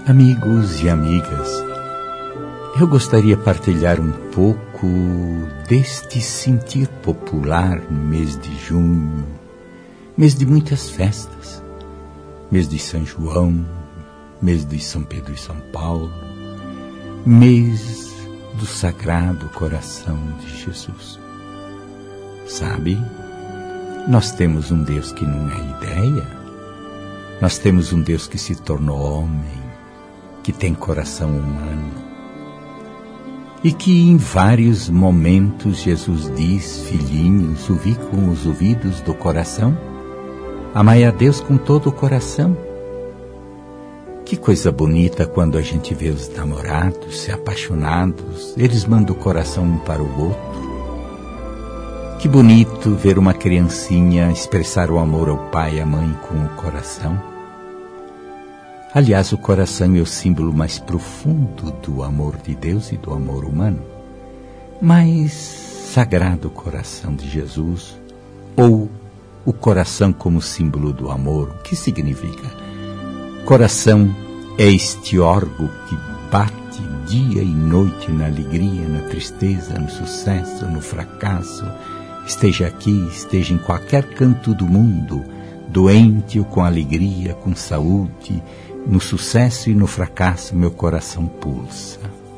Amigos e amigas, eu gostaria de partilhar um pouco deste sentir popular no mês de junho, mês de muitas festas, mês de São João, mês de São Pedro e São Paulo, mês do Sagrado Coração de Jesus. Sabe, nós temos um Deus que não é ideia, nós temos um Deus que se tornou homem, que tem coração humano, e que em vários momentos Jesus diz: filhinhos, ouvi com os ouvidos do coração, amai a Deus com todo o coração. Que coisa bonita quando a gente vê os namorados se apaixonados, eles mandam o coração um para o outro. Que bonito ver uma criancinha expressar o amor ao pai e à mãe com o coração. Aliás, o coração é o símbolo mais profundo do amor de Deus e do amor humano. Mas Sagrado Coração de Jesus, ou o coração como símbolo do amor, o que significa? Coração é este órgão que bate dia e noite na alegria, na tristeza, no sucesso, no fracasso, esteja aqui, esteja em qualquer canto do mundo, doente ou com alegria, com saúde, no sucesso e no fracasso, meu coração pulsa.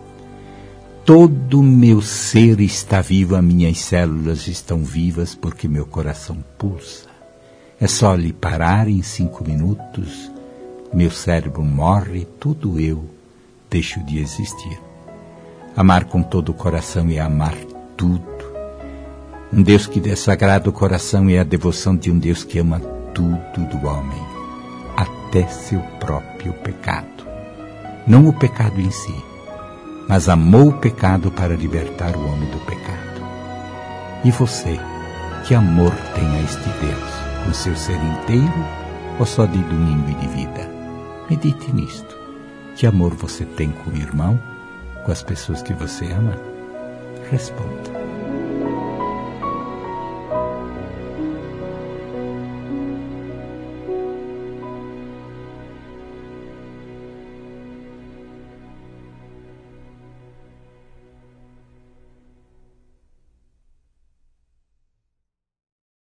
Todo o meu ser está vivo, as minhas células estão vivas porque meu coração pulsa. É só lhe parar em 5 minutos, meu cérebro morre, tudo eu deixo de existir. Amar com todo o coração é amar tudo. Um Deus que dê Sagrado Coração é a devoção de um Deus que ama tudo do homem, até seu próprio pecado. Não o pecado em si, mas amou o pecado para libertar o homem do pecado. E você, que amor tem a este Deus, com seu ser inteiro ou só de domingo e de vida? Medite nisto. Que amor você tem com o irmão, com as pessoas que você ama? Responda.